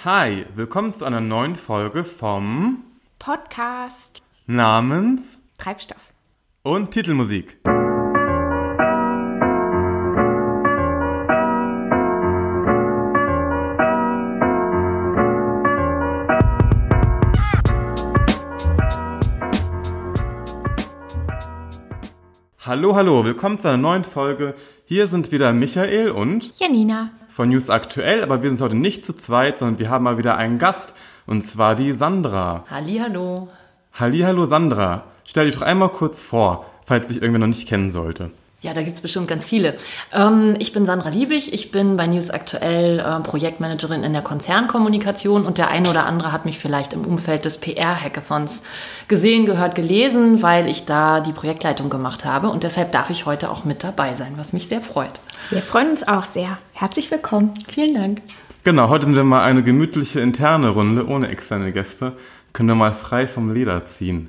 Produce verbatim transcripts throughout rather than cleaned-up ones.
Hi, willkommen zu einer neuen Folge vom Podcast namens Treibstoff und Titelmusik. Hallo, hallo, willkommen zu einer neuen Folge. Hier sind wieder Michael und Janina von News Aktuell, aber wir sind heute nicht zu zweit, sondern wir haben mal wieder einen Gast, und zwar die Sandra. Hallihallo. Hallihallo Sandra, stell dich doch einmal kurz vor, falls dich irgendwer noch nicht kennen sollte. Ja, da gibt's bestimmt ganz viele. Ähm, ich bin Sandra Liebig, ich bin bei News Aktuell äh, Projektmanagerin in der Konzernkommunikation und der eine oder andere hat mich vielleicht im Umfeld des P R-Hackathons gesehen, gehört, gelesen, weil ich da die Projektleitung gemacht habe und deshalb darf ich heute auch mit dabei sein, was mich sehr freut. Wir freuen uns auch sehr. Herzlich willkommen. Vielen Dank. Genau, heute sind wir mal eine gemütliche interne Runde ohne externe Gäste. Können wir mal frei vom Leder ziehen.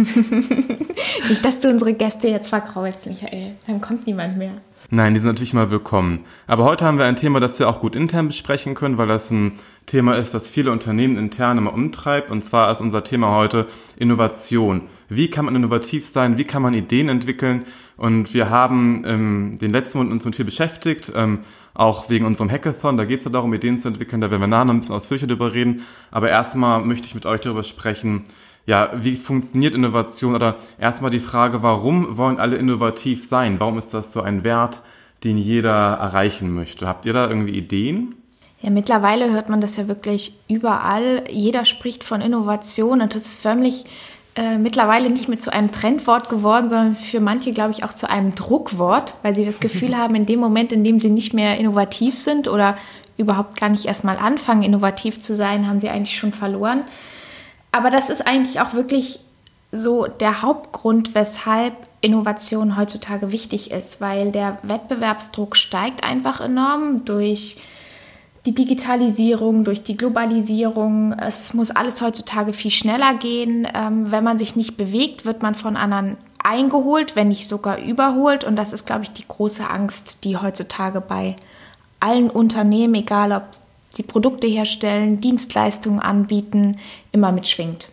Nicht, dass du unsere Gäste jetzt vergraulst, Michael. Dann kommt niemand mehr. Nein, die sind natürlich mal willkommen. Aber heute haben wir ein Thema, das wir auch gut intern besprechen können, weil das ein Thema ist, das viele Unternehmen intern immer umtreibt. Und zwar ist unser Thema heute Innovation. Wie kann man innovativ sein? Wie kann man Ideen entwickeln? Und wir haben ähm, den letzten Monat uns mit viel beschäftigt, ähm, auch wegen unserem Hackathon. Da geht es ja darum, Ideen zu entwickeln. Da werden wir nachher noch ein bisschen ausführlicher darüber reden. Aber erstmal möchte ich mit euch darüber sprechen, ja, wie funktioniert Innovation? Oder erstmal die Frage, warum wollen alle innovativ sein? Warum ist das so ein Wert, den jeder erreichen möchte? Habt ihr da irgendwie Ideen? Ja, mittlerweile hört man das ja wirklich überall. Jeder spricht von Innovation und das ist förmlich äh, mittlerweile nicht mehr zu einem Trendwort geworden, sondern für manche, glaube ich, auch zu einem Druckwort, weil sie das Gefühl haben, in dem Moment, in dem sie nicht mehr innovativ sind oder überhaupt gar nicht erst mal anfangen, innovativ zu sein, haben sie eigentlich schon verloren. Aber das ist eigentlich auch wirklich so der Hauptgrund, weshalb Innovation heutzutage wichtig ist, weil der Wettbewerbsdruck steigt einfach enorm durch die Digitalisierung, durch die Globalisierung. Es muss alles heutzutage viel schneller gehen. Ähm, wenn man sich nicht bewegt, wird man von anderen eingeholt, wenn nicht sogar überholt. Und das ist, glaube ich, die große Angst, die heutzutage bei allen Unternehmen, egal ob sie Produkte herstellen, Dienstleistungen anbieten, immer mitschwingt.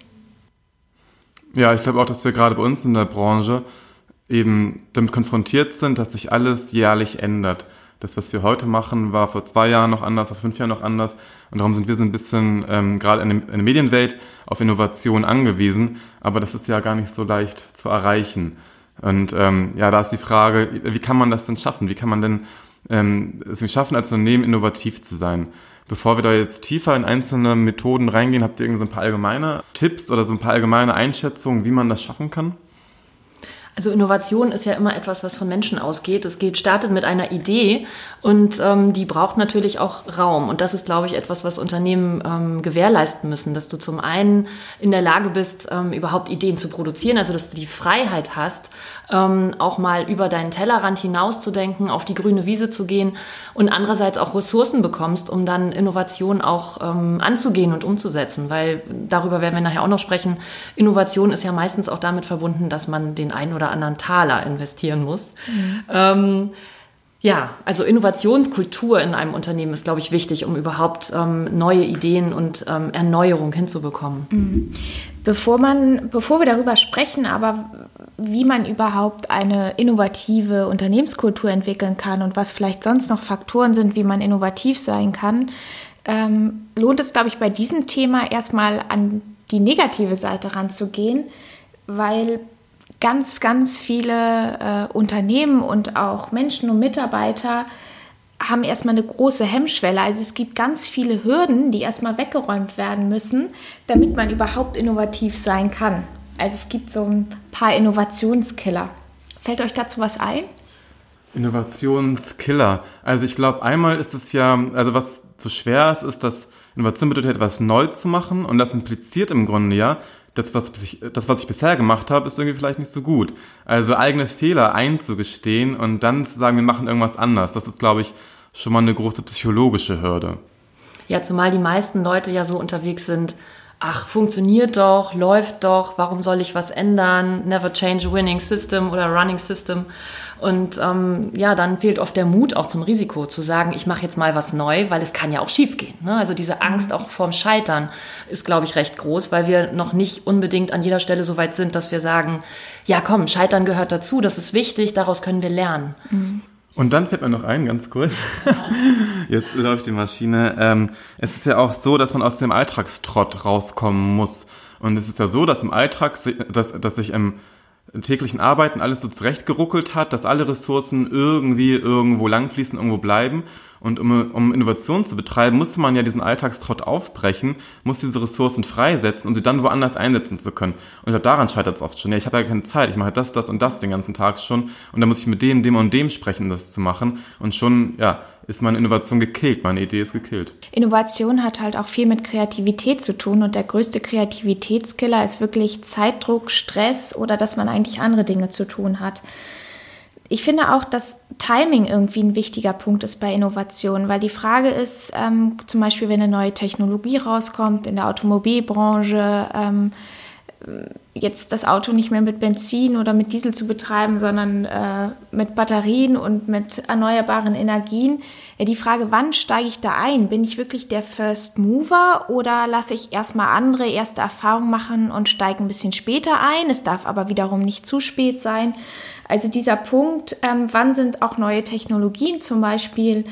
Ja, ich glaube auch, dass wir gerade bei uns in der Branche eben damit konfrontiert sind, dass sich alles jährlich ändert. Das, was wir heute machen, war vor zwei Jahren noch anders, vor fünf Jahren noch anders. Und darum sind wir so ein bisschen ähm, gerade in, in der Medienwelt auf Innovation angewiesen. Aber das ist ja gar nicht so leicht zu erreichen. Und ähm, ja, da ist die Frage, wie kann man das denn schaffen? Wie kann man denn ähm, es schaffen, als Unternehmen innovativ zu sein? Bevor wir da jetzt tiefer in einzelne Methoden reingehen, habt ihr irgendwie so ein paar allgemeine Tipps oder so ein paar allgemeine Einschätzungen, wie man das schaffen kann? Also Innovation ist ja immer etwas, was von Menschen ausgeht. Es geht, startet mit einer Idee und ähm, die braucht natürlich auch Raum. Und das ist, glaube ich, etwas, was Unternehmen ähm, gewährleisten müssen, dass du zum einen in der Lage bist, ähm, überhaupt Ideen zu produzieren, also dass du die Freiheit hast, ähm, auch mal über deinen Tellerrand hinauszudenken, auf die grüne Wiese zu gehen und andererseits auch Ressourcen bekommst, um dann Innovation auch ähm, anzugehen und umzusetzen. Weil darüber werden wir nachher auch noch sprechen. Innovation ist ja meistens auch damit verbunden, dass man den einen oder anderen Taler investieren muss. Mhm. Ähm, ja, also Innovationskultur in einem Unternehmen ist, glaube ich, wichtig, um überhaupt ähm, neue Ideen und ähm, Erneuerung hinzubekommen. Mhm. Bevor man, bevor wir darüber sprechen, aber wie man überhaupt eine innovative Unternehmenskultur entwickeln kann und was vielleicht sonst noch Faktoren sind, wie man innovativ sein kann, ähm, lohnt es, glaube ich, bei diesem Thema erstmal an die negative Seite ranzugehen, weil ganz, ganz viele äh, Unternehmen und auch Menschen und Mitarbeiter haben erstmal eine große Hemmschwelle. Also es gibt ganz viele Hürden, die erstmal weggeräumt werden müssen, damit man überhaupt innovativ sein kann. Also es gibt so ein paar Innovationskiller. Fällt euch dazu was ein? Innovationskiller. Also ich glaube, einmal ist es ja, also was so schwer ist, ist, dass Innovation bedeutet, etwas neu zu machen, und das impliziert im Grunde ja, das, was ich, das, was ich bisher gemacht habe, ist irgendwie vielleicht nicht so gut. Also eigene Fehler einzugestehen und dann zu sagen, wir machen irgendwas anders, das ist, glaube ich, schon mal eine große psychologische Hürde. Ja, zumal die meisten Leute ja so unterwegs sind, ach, funktioniert doch, läuft doch, warum soll ich was ändern? Never change a winning system oder running system. Und ähm, ja, dann fehlt oft der Mut auch zum Risiko, zu sagen, ich mache jetzt mal was neu, weil es kann ja auch schief gehen. Ne? Also diese Angst auch vorm Scheitern ist, glaube ich, recht groß, weil wir noch nicht unbedingt an jeder Stelle so weit sind, dass wir sagen, ja komm, Scheitern gehört dazu, das ist wichtig, daraus können wir lernen. Mhm. Und dann fällt mir noch ein, ganz kurz, jetzt läuft die Maschine, ähm, es ist ja auch so, dass man aus dem Alltagstrott rauskommen muss. Und es ist ja so, dass im Alltag, dass, dass sich im täglichen Arbeiten alles so zurechtgeruckelt hat, dass alle Ressourcen irgendwie irgendwo langfließen, irgendwo bleiben. Und um, um Innovation zu betreiben, musste man ja diesen Alltagstrott aufbrechen, muss diese Ressourcen freisetzen, um sie dann woanders einsetzen zu können. Und ich glaube, daran scheitert es oft schon. Ja, ich habe ja keine Zeit, ich mache das, das und das den ganzen Tag schon. Und dann muss ich mit dem, dem und dem sprechen, das zu machen. Und schon, ja, ist meine Innovation gekillt, meine Idee ist gekillt. Innovation hat halt auch viel mit Kreativität zu tun. Und der größte Kreativitätskiller ist wirklich Zeitdruck, Stress oder dass man eigentlich andere Dinge zu tun hat. Ich finde auch, dass Timing irgendwie ein wichtiger Punkt ist bei Innovation, weil die Frage ist, ähm, zum Beispiel, wenn eine neue Technologie rauskommt in der Automobilbranche, ähm, jetzt das Auto nicht mehr mit Benzin oder mit Diesel zu betreiben, sondern äh, mit Batterien und mit erneuerbaren Energien. Ja, die Frage, wann steige ich da ein? Bin ich wirklich der First Mover oder lasse ich erstmal andere erste Erfahrungen machen und steige ein bisschen später ein? Es darf aber wiederum nicht zu spät sein. Also dieser Punkt, ähm, wann sind auch neue Technologien zum Beispiel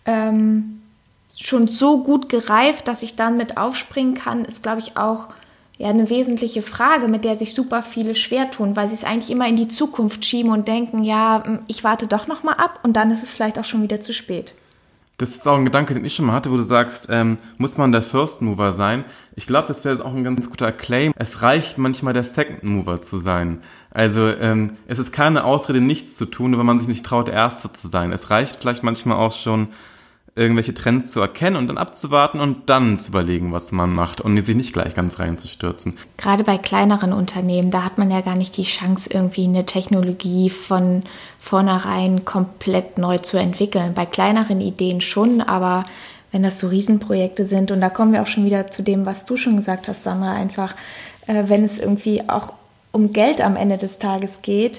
ähm, schon so gut gereift, dass ich dann mit aufspringen kann, ist, glaube ich, auch ja, eine wesentliche Frage, mit der sich super viele schwer tun, weil sie es eigentlich immer in die Zukunft schieben und denken, ja, ich warte doch noch mal ab und dann ist es vielleicht auch schon wieder zu spät. Das ist auch ein Gedanke, den ich schon mal hatte, wo du sagst, ähm, muss man der First Mover sein? Ich glaube, das wäre auch ein ganz guter Claim. Es reicht manchmal der Second Mover zu sein. Also ähm, es ist keine Ausrede, nichts zu tun, nur wenn man sich nicht traut, der Erste zu sein. Es reicht vielleicht manchmal auch schon, irgendwelche Trends zu erkennen und dann abzuwarten und dann zu überlegen, was man macht und sich nicht gleich ganz reinzustürzen. Gerade bei kleineren Unternehmen, da hat man ja gar nicht die Chance, irgendwie eine Technologie von vornherein komplett neu zu entwickeln. Bei kleineren Ideen schon, aber wenn das so Riesenprojekte sind, und da kommen wir auch schon wieder zu dem, was du schon gesagt hast, Sandra, einfach, äh, wenn es irgendwie auch um Geld am Ende des Tages geht,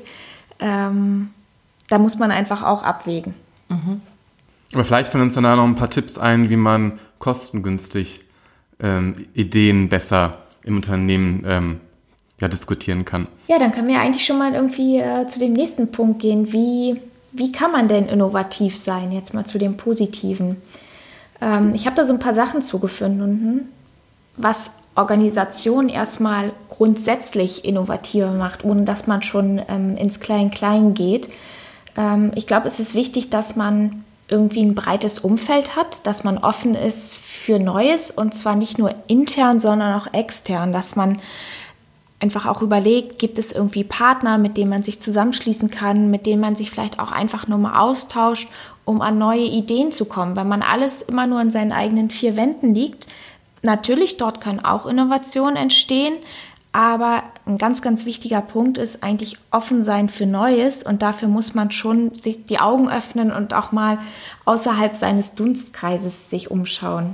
ähm, da muss man einfach auch abwägen. Mhm. Aber vielleicht fallen uns danach noch ein paar Tipps ein, wie man kostengünstig ähm, Ideen besser im Unternehmen ähm, ja, diskutieren kann. Ja, dann können wir eigentlich schon mal irgendwie äh, zu dem nächsten Punkt gehen. Wie, wie kann man denn innovativ sein? Jetzt mal zu dem Positiven. Ähm, ich habe da so ein paar Sachen zugefunden, was Organisation erstmal grundsätzlich innovativer macht, ohne dass man schon ähm, ins Klein-Klein geht. Ähm, ich glaube, es ist wichtig, dass man irgendwie ein breites Umfeld hat, dass man offen ist für Neues und zwar nicht nur intern, sondern auch extern, dass man einfach auch überlegt, gibt es irgendwie Partner, mit denen man sich zusammenschließen kann, mit denen man sich vielleicht auch einfach nur mal austauscht, um an neue Ideen zu kommen. Wenn man alles immer nur in seinen eigenen vier Wänden liegt, natürlich, dort können auch Innovationen entstehen, aber ein ganz, ganz wichtiger Punkt ist eigentlich offen sein für Neues und dafür muss man schon sich die Augen öffnen und auch mal außerhalb seines Dunstkreises sich umschauen.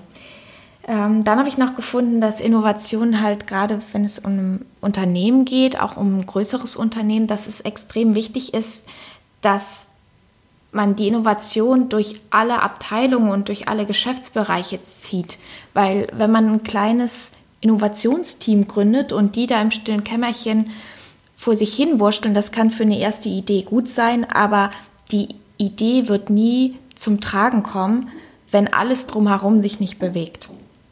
Ähm, dann habe ich noch gefunden, dass Innovation halt gerade, wenn es um ein Unternehmen geht, auch um ein größeres Unternehmen, dass es extrem wichtig ist, dass man die Innovation durch alle Abteilungen und durch alle Geschäftsbereiche zieht. Weil wenn man ein kleines Innovationsteam gründet und die da im stillen Kämmerchen vor sich hin wursteln, das kann für eine erste Idee gut sein, aber die Idee wird nie zum Tragen kommen, wenn alles drumherum sich nicht bewegt.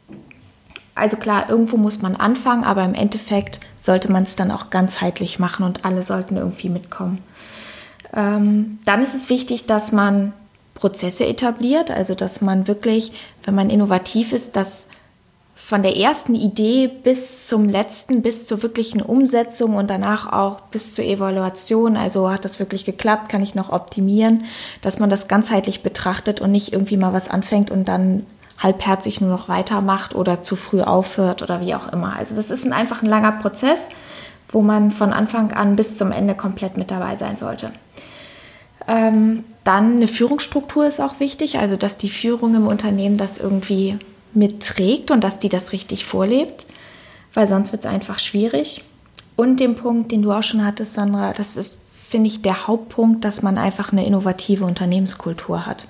Also klar, irgendwo muss man anfangen, aber im Endeffekt sollte man es dann auch ganzheitlich machen und alle sollten irgendwie mitkommen. Ähm, dann ist es wichtig, dass man Prozesse etabliert, also dass man wirklich, wenn man innovativ ist, dass von der ersten Idee bis zum letzten, bis zur wirklichen Umsetzung und danach auch bis zur Evaluation, also hat das wirklich geklappt, kann ich noch optimieren, dass man das ganzheitlich betrachtet und nicht irgendwie mal was anfängt und dann halbherzig nur noch weitermacht oder zu früh aufhört oder wie auch immer. Also das ist ein, einfach ein langer Prozess, wo man von Anfang an bis zum Ende komplett mit dabei sein sollte. Ähm, dann eine Führungsstruktur ist auch wichtig, also dass die Führung im Unternehmen das irgendwie mitträgt und dass die das richtig vorlebt, weil sonst wird es einfach schwierig. Und den Punkt, den du auch schon hattest, Sandra, das ist finde ich, der Hauptpunkt, dass man einfach eine innovative Unternehmenskultur hat.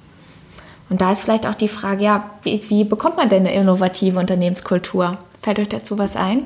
Und da ist vielleicht auch die Frage, ja, wie, wie bekommt man denn eine innovative Unternehmenskultur? Fällt euch dazu was ein?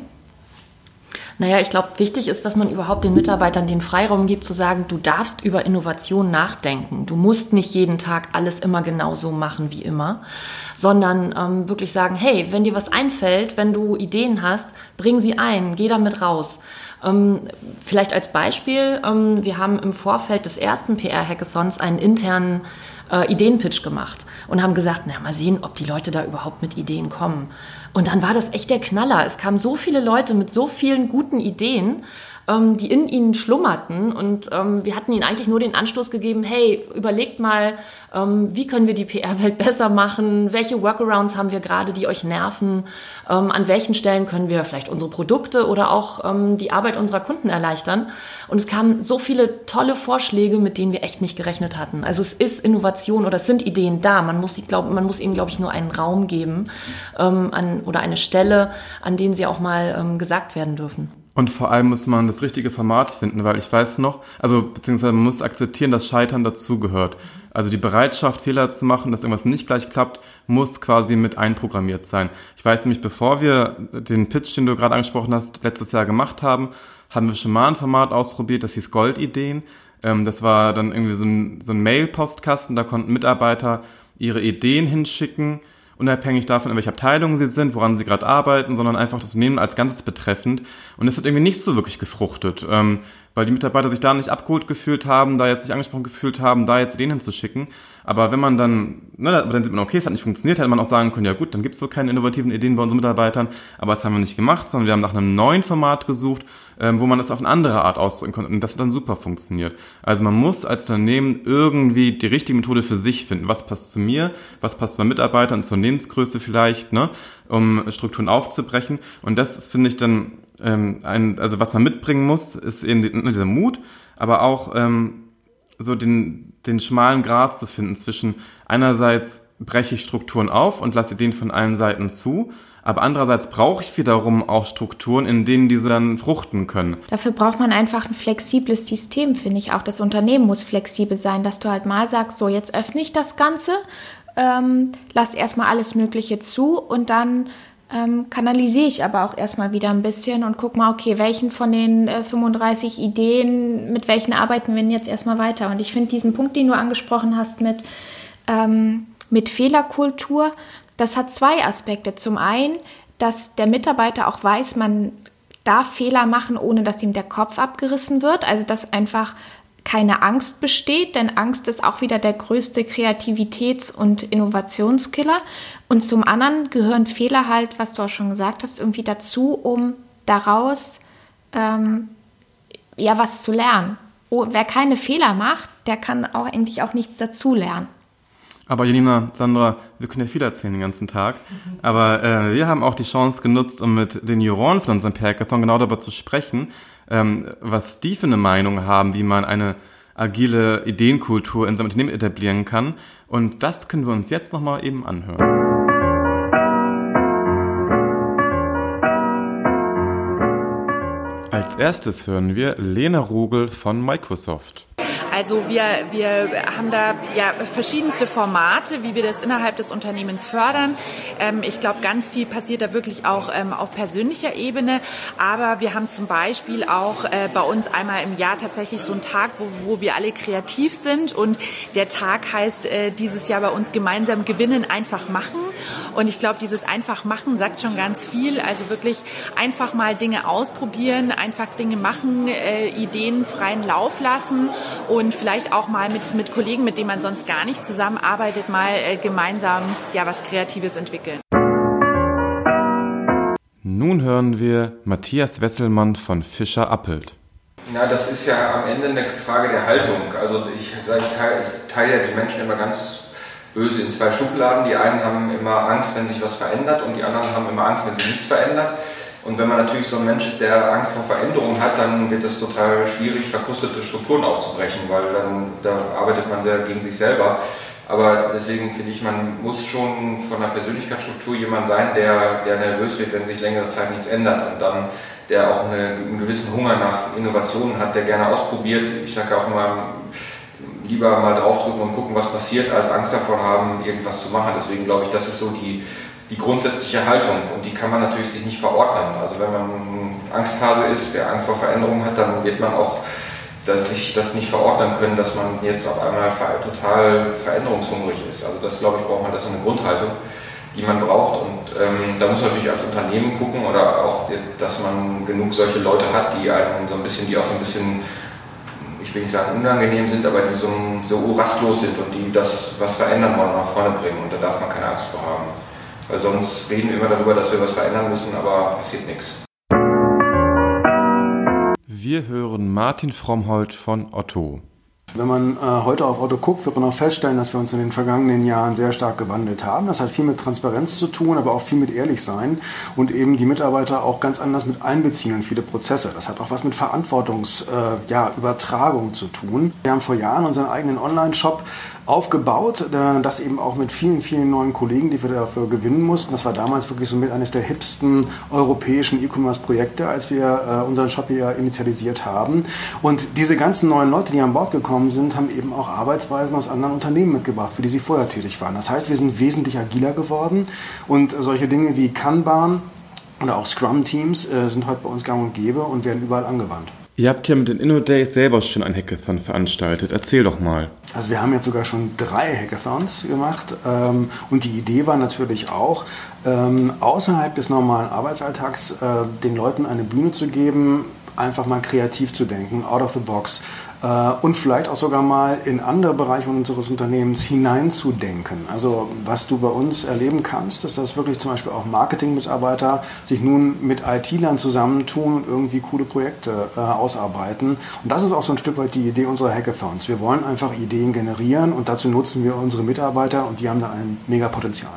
Naja, ich glaube, wichtig ist, dass man überhaupt den Mitarbeitern den Freiraum gibt, zu sagen, du darfst über Innovation nachdenken. Du musst nicht jeden Tag alles immer genauso machen wie immer, sondern ähm, wirklich sagen, hey, wenn dir was einfällt, wenn du Ideen hast, bring sie ein, geh damit raus. Ähm, vielleicht als Beispiel, ähm, wir haben im Vorfeld des ersten P R-Hackathons einen internen äh, Ideenpitch gemacht und haben gesagt, na, mal sehen, ob die Leute da überhaupt mit Ideen kommen. Und dann war das echt der Knaller. Es kamen so viele Leute mit so vielen guten Ideen, ähm, die in ihnen schlummerten. Und ähm, wir hatten ihnen eigentlich nur den Anstoß gegeben, hey, überlegt mal, ähm, wie können wir die P R-Welt besser machen? Welche Workarounds haben wir gerade, die euch nerven? Ähm, an welchen Stellen können wir vielleicht unsere Produkte oder auch ähm, die Arbeit unserer Kunden erleichtern? Und es kamen so viele tolle Vorschläge, mit denen wir echt nicht gerechnet hatten. Also es ist Innovation oder es sind Ideen da. Man muss, sie, glaub, man muss ihnen, glaube ich, nur einen Raum geben ähm, an, oder eine Stelle, an denen sie auch mal ähm, gesagt werden dürfen. Und vor allem muss man das richtige Format finden, weil ich weiß noch, also beziehungsweise man muss akzeptieren, dass Scheitern dazugehört. Also die Bereitschaft, Fehler zu machen, dass irgendwas nicht gleich klappt, muss quasi mit einprogrammiert sein. Ich weiß nämlich, bevor wir den Pitch, den du gerade angesprochen hast, letztes Jahr gemacht haben, haben wir schon mal ein Format ausprobiert, das hieß Goldideen. Das war dann irgendwie so ein, so ein Mail-Postkasten, da konnten Mitarbeiter ihre Ideen hinschicken, unabhängig davon, in welcher Abteilung sie sind, woran sie gerade arbeiten, sondern einfach das Unternehmen als Ganzes betreffend. Und es hat irgendwie nicht so wirklich gefruchtet, ähm, weil die Mitarbeiter sich da nicht abgeholt gefühlt haben, da jetzt nicht angesprochen gefühlt haben, da jetzt Ideen hinzuschicken. Aber wenn man dann, ne, dann sieht man, okay, es hat nicht funktioniert, hätte man auch sagen können, ja gut, dann gibt es wohl keine innovativen Ideen bei unseren Mitarbeitern. Aber das haben wir nicht gemacht, sondern wir haben nach einem neuen Format gesucht, ähm, wo man das auf eine andere Art ausdrücken konnte. Und das hat dann super funktioniert. Also man muss als Unternehmen irgendwie die richtige Methode für sich finden. Was passt zu mir? Was passt zu meinen Mitarbeitern, zur Unternehmensgröße vielleicht, ne, um Strukturen aufzubrechen. Und das ist, finde ich, dann ähm, ein, also was man mitbringen muss, ist eben die, dieser Mut, aber auch ähm, so den, den schmalen Grat zu finden zwischen einerseits breche ich Strukturen auf und lasse Ideen von allen Seiten zu, aber andererseits brauche ich wiederum auch Strukturen, in denen diese dann fruchten können. Dafür braucht man einfach ein flexibles System, finde ich auch. Das Unternehmen muss flexibel sein, dass du halt mal sagst, so jetzt öffne ich das Ganze, ähm, lass erstmal alles Mögliche zu und dann ähm, kanalisiere ich aber auch erstmal wieder ein bisschen und guck mal, okay, welchen von den äh, fünfunddreißig Ideen, mit welchen arbeiten wir denn jetzt erstmal weiter? Und ich finde diesen Punkt, den du angesprochen hast mit, ähm, mit Fehlerkultur, das hat zwei Aspekte. Zum einen, dass der Mitarbeiter auch weiß, man darf Fehler machen, ohne dass ihm der Kopf abgerissen wird. Also dass einfach keine Angst besteht, denn Angst ist auch wieder der größte Kreativitäts- und Innovationskiller. Und zum anderen gehören Fehler halt, was du auch schon gesagt hast, irgendwie dazu, um daraus ähm, ja was zu lernen. Oh, wer keine Fehler macht, der kann auch eigentlich auch nichts dazu lernen. Aber Janina, Sandra, wir können ja viel erzählen den ganzen Tag, mhm. aber äh, wir haben auch die Chance genutzt, um mit den Juroren von unserem Hackathon genau darüber zu sprechen, ähm, was die für eine Meinung haben, wie man eine agile Ideenkultur in seinem Unternehmen etablieren kann. Und das können wir uns jetzt nochmal eben anhören. Als erstes hören wir Lena Rugel von Microsoft. Also wir, wir haben da ja verschiedenste Formate, wie wir das innerhalb des Unternehmens fördern. Ähm, ich glaube, ganz viel passiert da wirklich auch ähm, auf persönlicher Ebene. Aber wir haben zum Beispiel auch äh, bei uns einmal im Jahr tatsächlich so einen Tag, wo, wo wir alle kreativ sind. Und der Tag heißt äh, dieses Jahr bei uns gemeinsam gewinnen, einfach machen. Und ich glaube, dieses einfach machen sagt schon ganz viel. Also wirklich einfach mal Dinge ausprobieren, einfach Dinge machen, äh, Ideen freien Lauf lassen und Und vielleicht auch mal mit, mit Kollegen, mit denen man sonst gar nicht zusammenarbeitet, mal äh, gemeinsam ja, was Kreatives entwickeln. Nun hören wir Matthias Wesselmann von Fischer Appelt. Na, das ist ja am Ende eine Frage der Haltung. Also ich sage, ich teile, ich teile ja die Menschen immer ganz böse in zwei Schubladen. Die einen haben immer Angst, wenn sich was verändert, und die anderen haben immer Angst, wenn sich nichts verändert. Und wenn man natürlich so ein Mensch ist, der Angst vor Veränderung hat, dann wird es total schwierig, verkrustete Strukturen aufzubrechen, weil dann da arbeitet man sehr gegen sich selber. Aber deswegen finde ich, man muss schon von der Persönlichkeitsstruktur jemand sein, der, der nervös wird, wenn sich längere Zeit nichts ändert und dann der auch eine, einen gewissen Hunger nach Innovationen hat, der gerne ausprobiert. Ich sage auch immer, lieber mal draufdrücken und gucken, was passiert, als Angst davor haben, irgendwas zu machen. Deswegen glaube ich, das ist so die, die grundsätzliche Haltung und die kann man natürlich sich nicht verordnen. Also wenn man ein Angsthase ist, der Angst vor Veränderung hat, dann wird man auch dass sich das nicht verordnen können, dass man jetzt auf einmal total veränderungshungrig ist. Also das, glaube ich, braucht man, das ist eine Grundhaltung, die man braucht. Und ähm, da muss man natürlich als Unternehmen gucken oder auch, dass man genug solche Leute hat, die einen so ein bisschen, die auch so ein bisschen, ich will nicht sagen unangenehm sind, aber die so, so rastlos sind und die das, was verändern wollen, nach vorne bringen. Und da darf man keine Angst vor haben. Weil sonst reden wir immer darüber, dass wir was verändern müssen, aber passiert nichts. Wir hören Martin Frommholt von Otto. Wenn man äh, heute auf Otto guckt, wird man auch feststellen, dass wir uns in den vergangenen Jahren sehr stark gewandelt haben. Das hat viel mit Transparenz zu tun, aber auch viel mit Ehrlichsein und eben die Mitarbeiter auch ganz anders mit einbeziehen in viele Prozesse. Das hat auch was mit Verantwortungsübertragung äh, ja, Übertragung zu tun. Wir haben vor Jahren unseren eigenen Online-Shop aufgebaut, das eben auch mit vielen, vielen neuen Kollegen, die wir dafür gewinnen mussten. Das war damals wirklich so mit eines der hipsten europäischen E-Commerce-Projekte, als wir äh, unseren Shop hier initialisiert haben. Und diese ganzen neuen Leute, die an Bord gekommen sind, haben eben auch Arbeitsweisen aus anderen Unternehmen mitgebracht, für die sie vorher tätig waren. Das heißt, wir sind wesentlich agiler geworden und solche Dinge wie Kanban oder auch Scrum-Teams äh, sind heute bei uns gang und gäbe und werden überall angewandt. Ihr habt ja mit den InnoDays selber schon ein Hackathon veranstaltet. Erzähl doch mal. Also wir haben jetzt sogar schon drei Hackathons gemacht ähm, und die Idee war natürlich auch, ähm, außerhalb des normalen Arbeitsalltags äh, den Leuten eine Bühne zu geben, einfach mal kreativ zu denken, out of the box äh, und vielleicht auch sogar mal in andere Bereiche unseres Unternehmens hineinzudenken. Also was du bei uns erleben kannst, ist, dass wirklich zum Beispiel auch Marketing-Mitarbeiter sich nun mit I T-Lern zusammentun und irgendwie coole Projekte äh, ausarbeiten. Und das ist auch so ein Stück weit die Idee unserer Hackathons. Wir wollen einfach Ideen generieren und dazu nutzen wir unsere Mitarbeiter und die haben da ein mega Potenzial.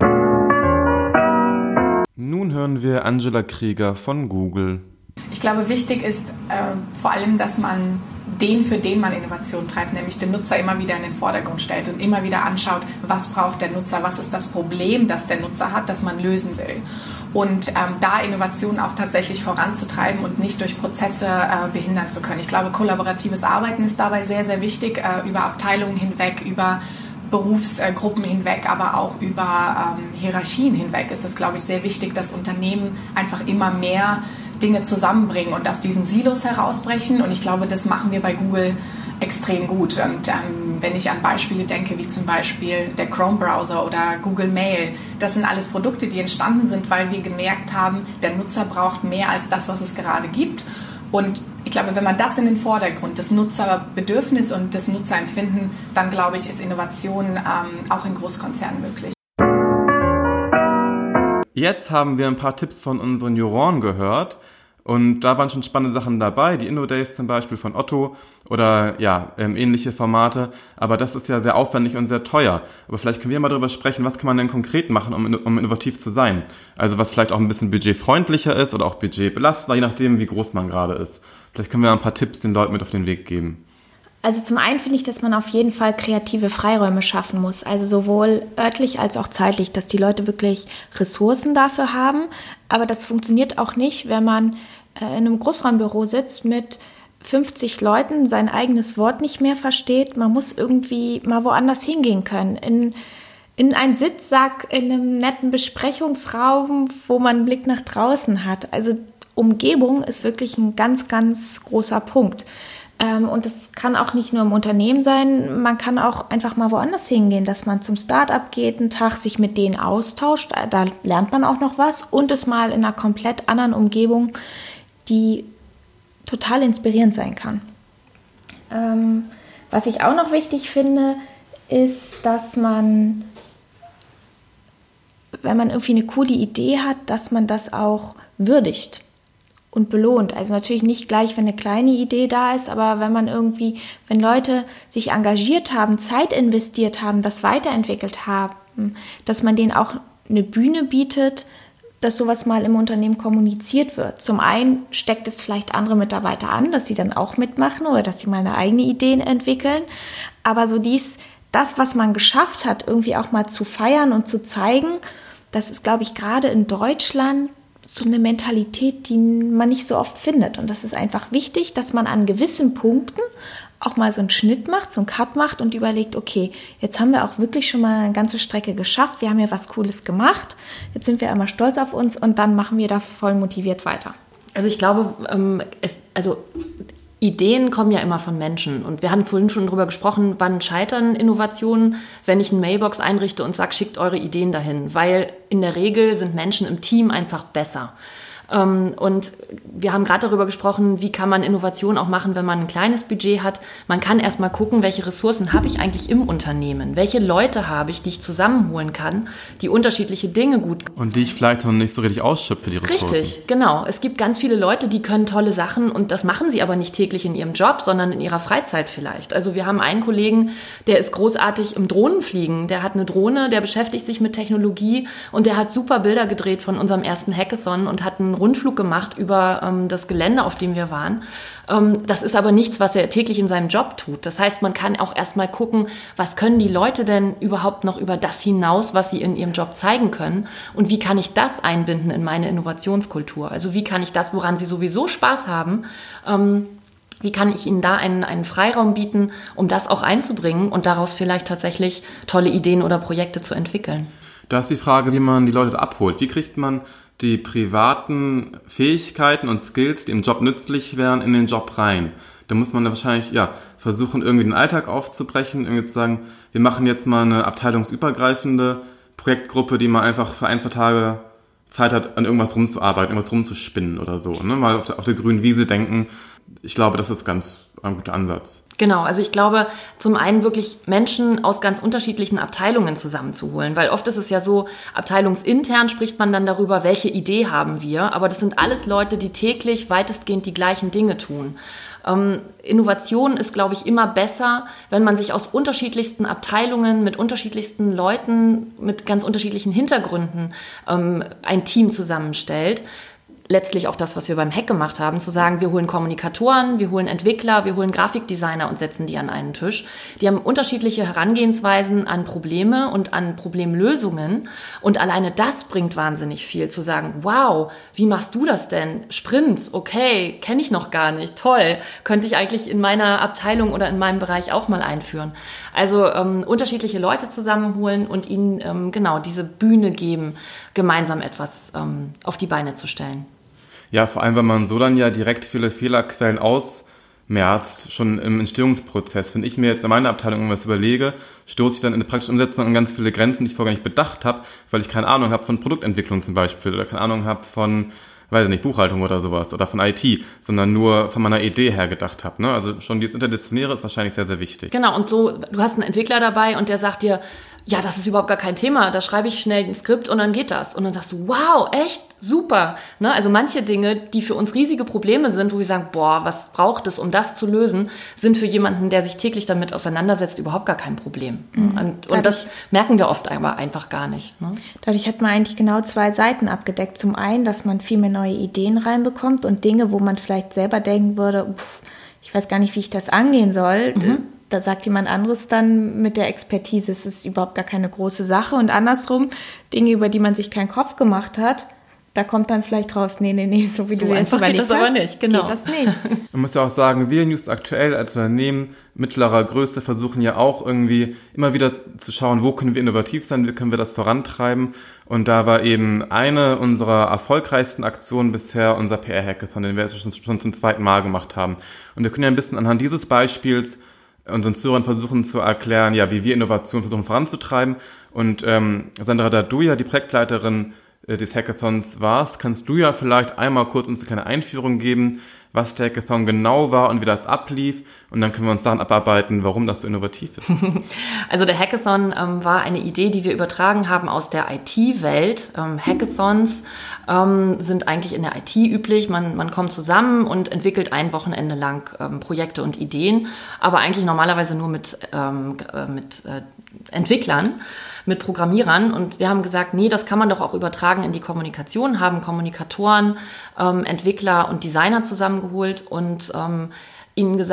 Nun hören wir Angela Krieger von Google. Ich glaube, wichtig ist äh, vor allem, dass man den, für den man Innovation treibt, nämlich den Nutzer immer wieder in den Vordergrund stellt und immer wieder anschaut, was braucht der Nutzer, was ist das Problem, das der Nutzer hat, das man lösen will. Und ähm, da Innovation auch tatsächlich voranzutreiben und nicht durch Prozesse äh, behindern zu können. Ich glaube, kollaboratives Arbeiten ist dabei sehr, sehr wichtig, äh, über Abteilungen hinweg, über Berufsgruppen hinweg, aber auch über ähm, Hierarchien hinweg ist es, glaube ich, sehr wichtig, dass Unternehmen einfach immer mehr Dinge zusammenbringen und aus diesen Silos herausbrechen. Und ich glaube, das machen wir bei Google extrem gut. Und ähm, wenn ich an Beispiele denke, wie zum Beispiel der Chrome-Browser oder Google Mail, das sind alles Produkte, die entstanden sind, weil wir gemerkt haben, der Nutzer braucht mehr als das, was es gerade gibt. Und ich glaube, wenn man das in den Vordergrund, das Nutzerbedürfnis und das Nutzerempfinden, dann glaube ich, ist Innovation ähm, auch in Großkonzernen möglich. Jetzt haben wir ein paar Tipps von unseren Juroren gehört und da waren schon spannende Sachen dabei, die InnoDays zum Beispiel von Otto oder ja, ähm, ähnliche Formate, aber das ist ja sehr aufwendig und sehr teuer. Aber vielleicht können wir mal darüber sprechen, was kann man denn konkret machen, um, um innovativ zu sein? Also was vielleicht auch ein bisschen budgetfreundlicher ist oder auch budgetbelastender, je nachdem, wie groß man gerade ist. Vielleicht können wir ein paar Tipps den Leuten mit auf den Weg geben. Also zum einen finde ich, dass man auf jeden Fall kreative Freiräume schaffen muss, also sowohl örtlich als auch zeitlich, dass die Leute wirklich Ressourcen dafür haben. Aber das funktioniert auch nicht, wenn man äh, in einem Großraumbüro sitzt mit fünfzig Leuten, sein eigenes Wort nicht mehr versteht. Man muss irgendwie mal woanders hingehen können, in, in einen Sitzsack, in einem netten Besprechungsraum, wo man einen Blick nach draußen hat. Also Umgebung ist wirklich ein ganz, ganz großer Punkt. Und das kann auch nicht nur im Unternehmen sein, man kann auch einfach mal woanders hingehen, dass man zum Start-up geht, einen Tag sich mit denen austauscht, da lernt man auch noch was und es mal in einer komplett anderen Umgebung, die total inspirierend sein kann. Ähm, was ich auch noch wichtig finde, ist, dass man, wenn man irgendwie eine coole Idee hat, dass man das auch würdigt und belohnt. Also natürlich nicht gleich, wenn eine kleine Idee da ist, aber wenn man irgendwie, wenn Leute sich engagiert haben, Zeit investiert haben, das weiterentwickelt haben, dass man denen auch eine Bühne bietet, dass sowas mal im Unternehmen kommuniziert wird. Zum einen steckt es vielleicht andere Mitarbeiter an, dass sie dann auch mitmachen oder dass sie mal eine eigene Idee entwickeln, aber so dies das, was man geschafft hat, irgendwie auch mal zu feiern und zu zeigen, das ist, glaube ich, gerade in Deutschland so eine Mentalität, die man nicht so oft findet. Und das ist einfach wichtig, dass man an gewissen Punkten auch mal so einen Schnitt macht, so einen Cut macht und überlegt, okay, jetzt haben wir auch wirklich schon mal eine ganze Strecke geschafft, wir haben ja was Cooles gemacht, jetzt sind wir einmal stolz auf uns und dann machen wir da voll motiviert weiter. Also ich glaube, ähm, es, also Ideen kommen ja immer von Menschen. Und wir hatten vorhin schon darüber gesprochen, wann scheitern Innovationen, wenn ich eine Mailbox einrichte und sage, schickt eure Ideen dahin. Weil in der Regel sind Menschen im Team einfach besser. Und wir haben gerade darüber gesprochen, wie kann man Innovation auch machen, wenn man ein kleines Budget hat. Man kann erstmal gucken, welche Ressourcen habe ich eigentlich im Unternehmen? Welche Leute habe ich, die ich zusammenholen kann, die unterschiedliche Dinge gut können. Und die ich vielleicht noch nicht so richtig ausschöpfe, die Ressourcen. Richtig, genau. Es gibt ganz viele Leute, die können tolle Sachen und das machen sie aber nicht täglich in ihrem Job, sondern in ihrer Freizeit vielleicht. Also wir haben einen Kollegen, der ist großartig im Drohnenfliegen. Der hat eine Drohne, der beschäftigt sich mit Technologie und der hat super Bilder gedreht von unserem ersten Hackathon und hat einen Rundflug gemacht über ähm, das Gelände, auf dem wir waren. Ähm, das ist aber nichts, was er täglich in seinem Job tut. Das heißt, man kann auch erstmal gucken, was können die Leute denn überhaupt noch über das hinaus, was sie in ihrem Job zeigen können und wie kann ich das einbinden in meine Innovationskultur? Also wie kann ich das, woran sie sowieso Spaß haben, ähm, wie kann ich ihnen da einen, einen Freiraum bieten, um das auch einzubringen und daraus vielleicht tatsächlich tolle Ideen oder Projekte zu entwickeln? Da ist die Frage, wie man die Leute abholt. Wie kriegt man die privaten Fähigkeiten und Skills, die im Job nützlich wären, in den Job rein? Da muss man da wahrscheinlich ja, versuchen, irgendwie den Alltag aufzubrechen, irgendwie zu sagen, wir machen jetzt mal eine abteilungsübergreifende Projektgruppe, die mal einfach für ein, zwei Tage Zeit hat, an irgendwas rumzuarbeiten, irgendwas rumzuspinnen oder so. Ne? Mal auf der, auf der grünen Wiese denken. Ich glaube, das ist ganz ein guter Ansatz. Genau, also ich glaube, zum einen wirklich Menschen aus ganz unterschiedlichen Abteilungen zusammenzuholen, weil oft ist es ja so, abteilungsintern spricht man dann darüber, welche Idee haben wir, aber das sind alles Leute, die täglich weitestgehend die gleichen Dinge tun. Ähm, Innovation ist, glaube ich, immer besser, wenn man sich aus unterschiedlichsten Abteilungen, mit unterschiedlichsten Leuten, mit ganz unterschiedlichen Hintergründen ähm, ein Team zusammenstellt. Letztlich auch das, was wir beim Hack gemacht haben, zu sagen, wir holen Kommunikatoren, wir holen Entwickler, wir holen Grafikdesigner und setzen die an einen Tisch. Die haben unterschiedliche Herangehensweisen an Probleme und an Problemlösungen und alleine das bringt wahnsinnig viel, zu sagen, wow, wie machst du das denn? Sprints, okay, kenne ich noch gar nicht, toll, könnte ich eigentlich in meiner Abteilung oder in meinem Bereich auch mal einführen. Also ähm, unterschiedliche Leute zusammenholen und ihnen ähm, genau diese Bühne geben, gemeinsam etwas ähm, auf die Beine zu stellen. Ja, vor allem, wenn man so dann ja direkt viele Fehlerquellen ausmerzt, schon im Entstehungsprozess. Wenn ich mir jetzt in meiner Abteilung irgendwas überlege, stoße ich dann in der praktischen Umsetzung an ganz viele Grenzen, die ich vorher gar nicht bedacht habe, weil ich keine Ahnung habe von Produktentwicklung zum Beispiel oder keine Ahnung habe von, weiß ich nicht, Buchhaltung oder sowas oder von I T, sondern nur von meiner Idee her gedacht habe. Ne? Also schon dieses Interdisziplinäre ist wahrscheinlich sehr, sehr wichtig. Genau, und so, du hast einen Entwickler dabei und der sagt dir, ja, das ist überhaupt gar kein Thema, da schreibe ich schnell ein Skript und dann geht das. Und dann sagst du, wow, echt, super. Ne? Also manche Dinge, die für uns riesige Probleme sind, wo wir sagen, boah, was braucht es, um das zu lösen, sind für jemanden, der sich täglich damit auseinandersetzt, überhaupt gar kein Problem. Mhm. Und, und das merken wir oft aber einfach gar nicht. Ne? Dadurch hat man eigentlich genau zwei Seiten abgedeckt. Zum einen, dass man viel mehr neue Ideen reinbekommt und Dinge, wo man vielleicht selber denken würde, uff, ich weiß gar nicht, wie ich das angehen soll. Mhm. Da sagt jemand anderes dann mit der Expertise, es ist überhaupt gar keine große Sache. Und andersrum, Dinge, über die man sich keinen Kopf gemacht hat, da kommt dann vielleicht raus, nee, nee, nee, so wie so du jetzt überlegt hast, geht das aber nicht, genau. Geht das nicht. Man muss ja auch sagen, wir News aktuell als Unternehmen mittlerer Größe versuchen ja auch irgendwie immer wieder zu schauen, wo können wir innovativ sein, wie können wir das vorantreiben. Und da war eben eine unserer erfolgreichsten Aktionen bisher unser P R-Hackathon, den wir jetzt schon, schon zum zweiten Mal gemacht haben. Und wir können ja ein bisschen anhand dieses Beispiels unseren Zuhörern versuchen zu erklären, ja, wie wir Innovation versuchen voranzutreiben. Und ähm, Sandra, da du ja die Projektleiterin äh, des Hackathons warst, kannst du ja vielleicht einmal kurz uns eine kleine Einführung geben, was der Hackathon genau war und wie das ablief. Und dann können wir uns daran abarbeiten, warum das so innovativ ist. Also der Hackathon ähm, war eine Idee, die wir übertragen haben aus der I T-Welt. Ähm, Hackathons ähm, sind eigentlich in der I T üblich. Man, man kommt zusammen und entwickelt ein Wochenende lang ähm, Projekte und Ideen, aber eigentlich normalerweise nur mit, ähm, mit äh, Entwicklern, mit Programmierern. Und wir haben gesagt, nee, das kann man doch auch übertragen in die Kommunikation, haben Kommunikatoren, ähm, Entwickler und Designer zusammengeholt und ähm, ihnen gesagt,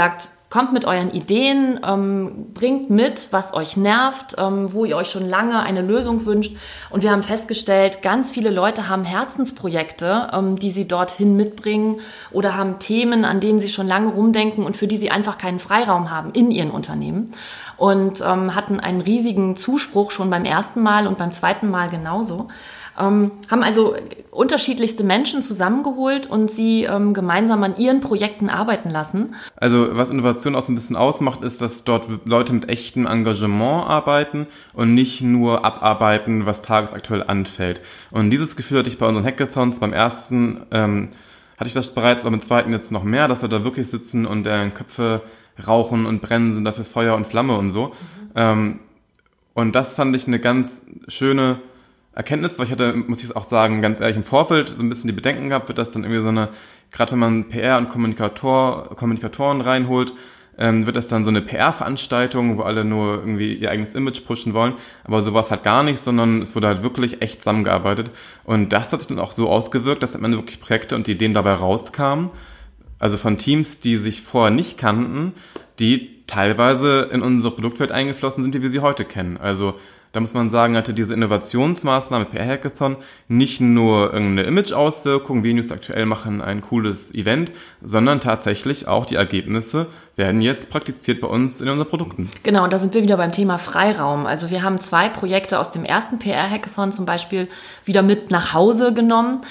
Kommt mit euren Ideen, ähm, bringt mit, was euch nervt, ähm, wo ihr euch schon lange eine Lösung wünscht. Und wir haben festgestellt, ganz viele Leute haben Herzensprojekte, ähm, die sie dorthin mitbringen oder haben Themen, an denen sie schon lange rumdenken und für die sie einfach keinen Freiraum haben in ihren Unternehmen. Und ähm, hatten einen riesigen Zuspruch schon beim ersten Mal und beim zweiten Mal genauso. Ähm, haben also unterschiedlichste Menschen zusammengeholt und sie ähm, gemeinsam an ihren Projekten arbeiten lassen. Also was Innovation auch so ein bisschen ausmacht, ist, dass dort Leute mit echtem Engagement arbeiten und nicht nur abarbeiten, was tagesaktuell anfällt. Und dieses Gefühl hatte ich bei unseren Hackathons. Beim ersten ähm, hatte ich das bereits, aber beim zweiten jetzt noch mehr, dass Leute da wirklich sitzen und deren Köpfe rauchen und brennen, sind dafür Feuer und Flamme und so. Mhm. Ähm, und das fand ich eine ganz schöne Erkenntnis, weil ich hatte, muss ich auch sagen, ganz ehrlich im Vorfeld so ein bisschen die Bedenken gehabt, wird das dann irgendwie so eine, gerade wenn man P R und Kommunikator, Kommunikatoren reinholt, ähm, wird das dann so eine P R-Veranstaltung, wo alle nur irgendwie ihr eigenes Image pushen wollen, aber so war es halt gar nicht, sondern es wurde halt wirklich echt zusammengearbeitet und das hat sich dann auch so ausgewirkt, dass am Ende wirklich Projekte und die Ideen dabei rauskamen, also von Teams, die sich vorher nicht kannten, die teilweise in unsere Produktwelt eingeflossen sind, wie wir sie heute kennen, also da muss man sagen, hatte diese Innovationsmaßnahme P R-Hackathon nicht nur irgendeine Image-Auswirkung, wir News aktuell machen ein cooles Event, sondern tatsächlich auch die Ergebnisse werden jetzt praktiziert bei uns in unseren Produkten. Genau, und da sind wir wieder beim Thema Freiraum. Also wir haben zwei Projekte aus dem ersten P R-Hackathon zum Beispiel wieder mit nach Hause genommen.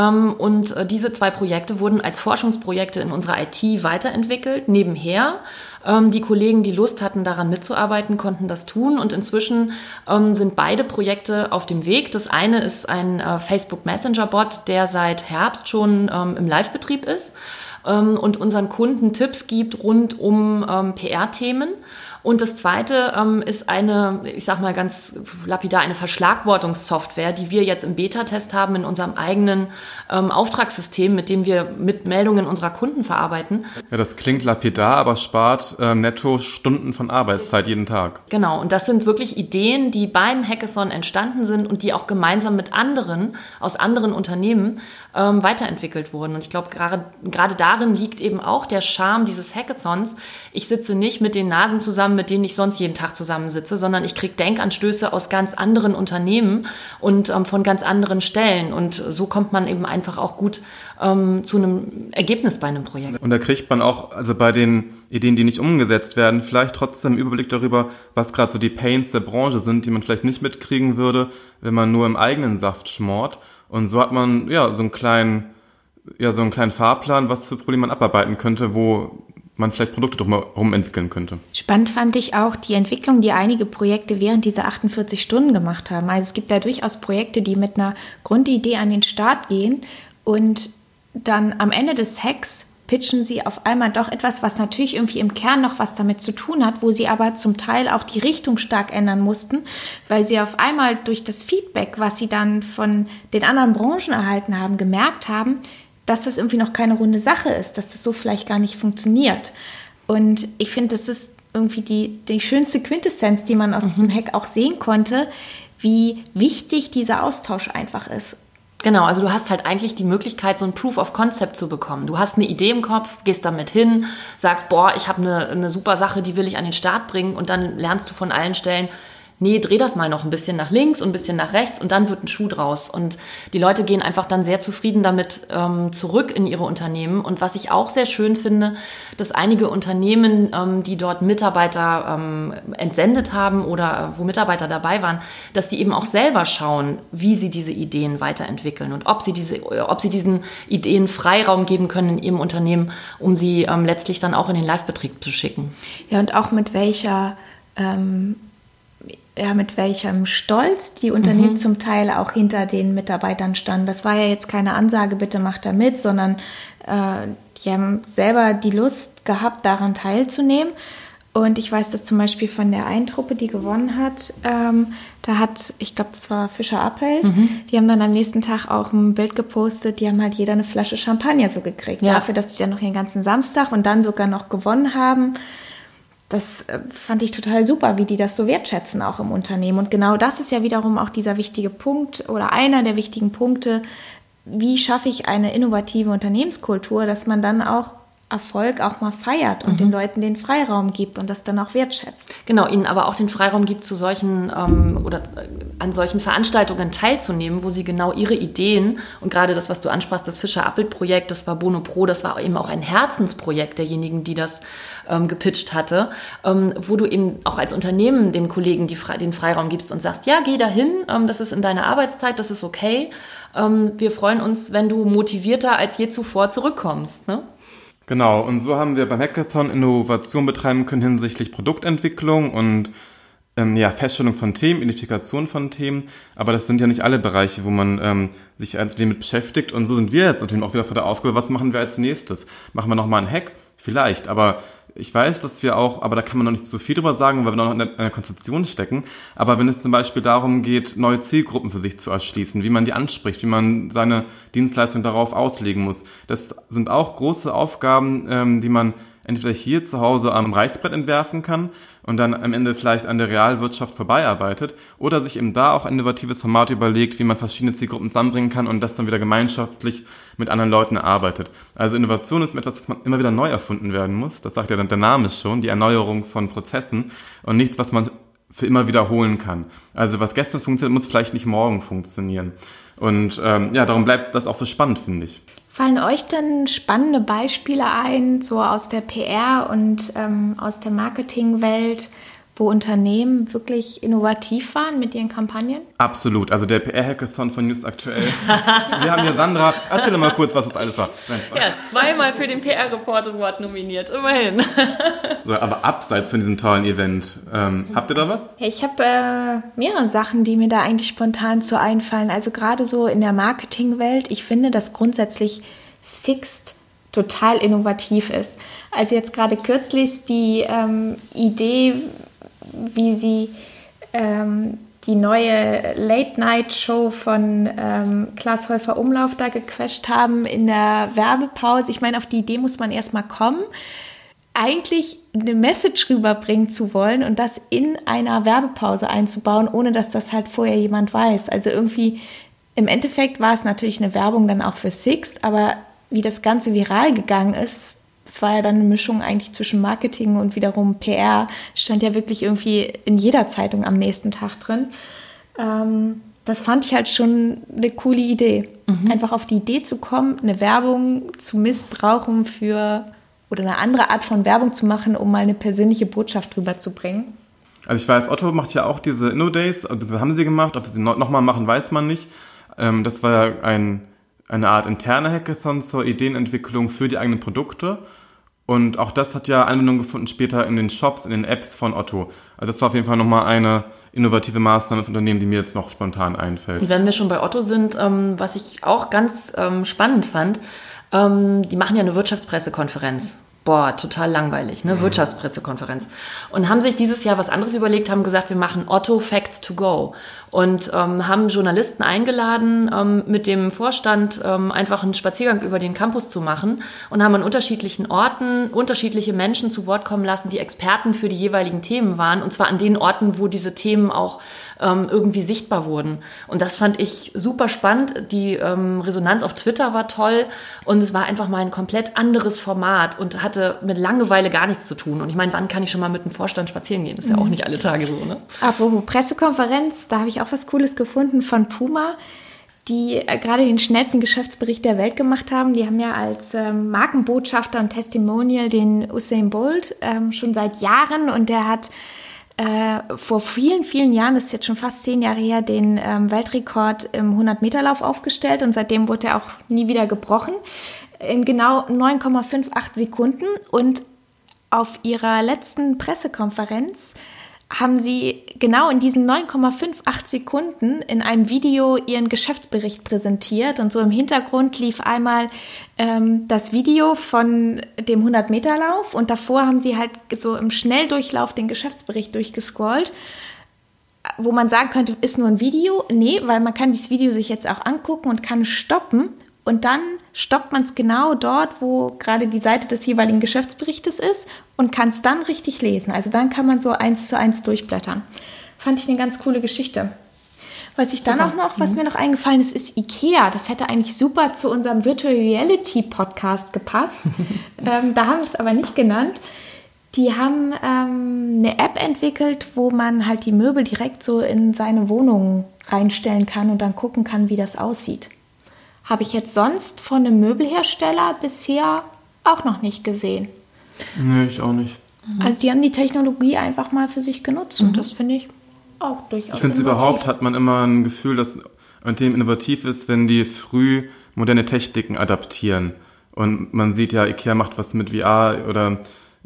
Und diese zwei Projekte wurden als Forschungsprojekte in unserer I T weiterentwickelt, nebenher. Die Kollegen, die Lust hatten, daran mitzuarbeiten, konnten das tun. Und inzwischen ähm, sind beide Projekte auf dem Weg. Das eine ist ein äh, Facebook Messenger-Bot, der seit Herbst schon ähm, im Live-Betrieb ist ähm, und unseren Kunden Tipps gibt rund um ähm, P R-Themen. Und das zweite ähm, ist eine, ich sag mal ganz lapidar, eine Verschlagwortungssoftware, die wir jetzt im Beta-Test haben in unserem eigenen ähm, Auftragssystem, mit dem wir mit Meldungen unserer Kunden verarbeiten. Ja, das klingt lapidar, aber spart äh, netto Stunden von Arbeitszeit jeden Tag. Genau, und das sind wirklich Ideen, die beim Hackathon entstanden sind und die auch gemeinsam mit anderen aus anderen Unternehmen ähm, weiterentwickelt wurden. Und ich glaube, gerade gerade darin liegt eben auch der Charme dieses Hackathons. Ich sitze nicht mit den Nasen zusammen, mit denen ich sonst jeden Tag zusammensitze, sondern ich kriege Denkanstöße aus ganz anderen Unternehmen und ähm, von ganz anderen Stellen. Und so kommt man eben einfach auch gut ähm, zu einem Ergebnis bei einem Projekt. Und da kriegt man auch, also bei den Ideen, die nicht umgesetzt werden, vielleicht trotzdem einen Überblick darüber, was gerade so die Pains der Branche sind, die man vielleicht nicht mitkriegen würde, wenn man nur im eigenen Saft schmort. Und so hat man ja so einen kleinen, ja so einen kleinen Fahrplan, was für Probleme man abarbeiten könnte, wo man vielleicht Produkte drumherum entwickeln könnte. Spannend fand ich auch die Entwicklung, die einige Projekte während dieser achtundvierzig Stunden gemacht haben. Also es gibt da durchaus Projekte, die mit einer Grundidee an den Start gehen und dann am Ende des Hacks pitchen sie auf einmal doch etwas, was natürlich irgendwie im Kern noch was damit zu tun hat, wo sie aber zum Teil auch die Richtung stark ändern mussten, weil sie auf einmal durch das Feedback, was sie dann von den anderen Branchen erhalten haben, gemerkt haben, dass das irgendwie noch keine runde Sache ist, dass das so vielleicht gar nicht funktioniert. Und ich finde, das ist irgendwie die, die schönste Quintessenz, die man aus mhm. diesem Hack auch sehen konnte, wie wichtig dieser Austausch einfach ist. Genau, also du hast halt eigentlich die Möglichkeit, so ein Proof of Concept zu bekommen. Du hast eine Idee im Kopf, gehst damit hin, sagst, boah, ich habe eine, eine super Sache, die will ich an den Start bringen und dann lernst du von allen Stellen, nee, dreh das mal noch ein bisschen nach links und ein bisschen nach rechts und dann wird ein Schuh draus. Und die Leute gehen einfach dann sehr zufrieden damit ähm, zurück in ihre Unternehmen. Und was ich auch sehr schön finde, dass einige Unternehmen, ähm, die dort Mitarbeiter ähm, entsendet haben oder äh, wo Mitarbeiter dabei waren, dass die eben auch selber schauen, wie sie diese Ideen weiterentwickeln und ob sie diese, ob sie diesen Ideen Freiraum geben können in ihrem Unternehmen, um sie ähm, letztlich dann auch in den Live-Betrieb zu schicken. Ja, und auch mit welcher ähm ja, mit welchem Stolz die Unternehmen mhm. zum Teil auch hinter den Mitarbeitern standen. Das war ja jetzt keine Ansage, bitte macht da mit, sondern äh, die haben selber die Lust gehabt, daran teilzunehmen. Und ich weiß das zum Beispiel von der einen Truppe, die gewonnen hat, ähm, da hat, ich glaube, das war Fischer Appelt, mhm. die haben dann am nächsten Tag auch ein Bild gepostet, die haben halt jeder eine Flasche Champagner so gekriegt, ja. dafür, dass sie dann noch den ganzen Samstag und dann sogar noch gewonnen haben. Das fand ich total super, wie die das so wertschätzen auch im Unternehmen. Und genau das ist ja wiederum auch dieser wichtige Punkt oder einer der wichtigen Punkte, wie schaffe ich eine innovative Unternehmenskultur, dass man dann auch Erfolg auch mal feiert und mhm. den Leuten den Freiraum gibt und das dann auch wertschätzt. Genau, ihnen aber auch den Freiraum gibt, zu solchen ähm, oder an solchen Veranstaltungen teilzunehmen, wo sie genau ihre Ideen und gerade das, was du ansprachst, das Fischer-Appelt-Projekt, das war Bono Pro, das war eben auch ein Herzensprojekt derjenigen, die das ähm, gepitcht hatte, ähm, wo du eben auch als Unternehmen den Kollegen die, den Freiraum gibst und sagst, ja, geh dahin, ähm, das ist in deiner Arbeitszeit, das ist okay. Ähm, wir freuen uns, wenn du motivierter als je zuvor zurückkommst, ne? Genau, und so haben wir beim Hackathon Innovation betreiben können hinsichtlich Produktentwicklung und ähm, ja, Feststellung von Themen, Identifikation von Themen, aber das sind ja nicht alle Bereiche, wo man ähm, sich als damit beschäftigt und so sind wir jetzt natürlich auch wieder vor der Aufgabe, was machen wir als nächstes? Machen wir nochmal einen Hack? Vielleicht, aber ich weiß, dass wir auch, aber da kann man noch nicht so viel drüber sagen, weil wir noch in einer Konzeption stecken, aber wenn es zum Beispiel darum geht, neue Zielgruppen für sich zu erschließen, wie man die anspricht, wie man seine Dienstleistung darauf auslegen muss, das sind auch große Aufgaben, ähm, die man entweder hier zu Hause am Reißbrett entwerfen kann und dann am Ende vielleicht an der Realwirtschaft vorbeiarbeitet oder sich eben da auch ein innovatives Format überlegt, wie man verschiedene Zielgruppen zusammenbringen kann und das dann wieder gemeinschaftlich mit anderen Leuten erarbeitet. Also Innovation ist etwas, das man immer wieder neu erfunden werden muss. Das sagt ja dann der Name schon, die Erneuerung von Prozessen und nichts, was man für immer wiederholen kann. Also was gestern funktioniert, muss vielleicht nicht morgen funktionieren. Und ähm, ja, darum bleibt das auch so spannend, finde ich. Fallen euch denn spannende Beispiele ein, so aus der P R und ähm, aus der Marketingwelt, wo Unternehmen wirklich innovativ waren mit ihren Kampagnen? Absolut. Also der P R-Hackathon von News Aktuell. Wir haben hier Sandra. Erzähl doch mal kurz, was das alles war. Nein, ja, zweimal für den P R-Report Award nominiert, immerhin. So, aber abseits von diesem tollen Event, ähm, habt ihr da was? Ich habe äh, mehrere Sachen, die mir da eigentlich spontan so einfallen. Also gerade so in der Marketingwelt. Ich finde, dass grundsätzlich Sixt total innovativ ist. Also jetzt gerade kürzlich die ähm, Idee, wie sie ähm, die neue Late-Night-Show von ähm, Klaas Häufer Umlauf da gecrasht haben in der Werbepause. Ich meine, auf die Idee muss man erstmal kommen, eigentlich eine Message rüberbringen zu wollen und das in einer Werbepause einzubauen, ohne dass das halt vorher jemand weiß. Also irgendwie, im Endeffekt war es natürlich eine Werbung dann auch für Sixt, aber wie das Ganze viral gegangen ist, es war ja dann eine Mischung eigentlich zwischen Marketing und wiederum P R, stand ja wirklich irgendwie in jeder Zeitung am nächsten Tag drin. Ähm, das fand ich halt schon eine coole Idee. Mhm. Einfach auf die Idee zu kommen, eine Werbung zu missbrauchen für oder eine andere Art von Werbung zu machen, um mal eine persönliche Botschaft rüberzubringen. Also ich weiß, Otto macht ja auch diese Inno-Days, also haben sie gemacht, ob sie nochmal machen, weiß man nicht. Ähm, das war ja ein eine Art interne Hackathon zur Ideenentwicklung für die eigenen Produkte. Und auch das hat ja Anwendung gefunden später in den Shops, in den Apps von Otto. Also das war auf jeden Fall nochmal eine innovative Maßnahme für Unternehmen, die mir jetzt noch spontan einfällt. Und wenn wir schon bei Otto sind, ähm, was ich auch ganz ähm, spannend fand, ähm, die machen ja eine Wirtschaftspressekonferenz. Boah, total langweilig, ne? Mhm. Wirtschaftspressekonferenz. Und haben sich dieses Jahr was anderes überlegt, haben gesagt, wir machen Otto Facts to Go. Und ähm, haben Journalisten eingeladen, ähm, mit dem Vorstand ähm, einfach einen Spaziergang über den Campus zu machen und haben an unterschiedlichen Orten unterschiedliche Menschen zu Wort kommen lassen, die Experten für die jeweiligen Themen waren. Und zwar an den Orten, wo diese Themen auch ähm, irgendwie sichtbar wurden. Und das fand ich super spannend. Die ähm, Resonanz auf Twitter war toll und es war einfach mal ein komplett anderes Format und hatte mit Langeweile gar nichts zu tun. Und ich meine, wann kann ich schon mal mit dem Vorstand spazieren gehen? Das ist ja auch nicht alle Tage so, ne? Apropos Pressekonferenz, da habe ich auch was Cooles gefunden von Puma, die äh, gerade den schnellsten Geschäftsbericht der Welt gemacht haben. Die haben ja als ähm, Markenbotschafter und Testimonial den Usain Bolt ähm, schon seit Jahren und der hat äh, vor vielen, vielen Jahren, das ist jetzt schon fast zehn Jahre her, den ähm, Weltrekord im hundert-Meter-Lauf aufgestellt und seitdem wurde er auch nie wieder gebrochen. In genau neun Komma achtundfünfzig Sekunden und auf ihrer letzten Pressekonferenz haben sie genau in diesen neun Komma achtundfünfzig Sekunden in einem Video ihren Geschäftsbericht präsentiert. Und so im Hintergrund lief einmal ähm, das Video von dem hundert-Meter-Lauf und davor haben sie halt so im Schnelldurchlauf den Geschäftsbericht durchgescrollt, wo man sagen könnte, ist nur ein Video. Nee, weil man kann dieses Video sich jetzt auch angucken und kann stoppen. Und dann stoppt man es genau dort, wo gerade die Seite des jeweiligen Geschäftsberichtes ist und kann es dann richtig lesen. Also dann kann man so eins zu eins durchblättern. Fand ich eine ganz coole Geschichte. Was ich dann auch noch, was mhm. mir noch eingefallen ist, ist IKEA. Das hätte eigentlich super zu unserem Virtual Reality Podcast gepasst. ähm, da haben wir es aber nicht genannt. Die haben ähm, eine App entwickelt, wo man halt die Möbel direkt so in seine Wohnung reinstellen kann und dann gucken kann, wie das aussieht. Habe ich jetzt sonst von einem Möbelhersteller bisher auch noch nicht gesehen. Nee, ich auch nicht. Also die haben die Technologie einfach mal für sich genutzt mhm. und das finde ich auch durchaus Ich finde es überhaupt, hat man immer ein Gefühl, dass ein Thema innovativ ist, wenn die früh moderne Techniken adaptieren. Und man sieht ja, IKEA macht was mit V R oder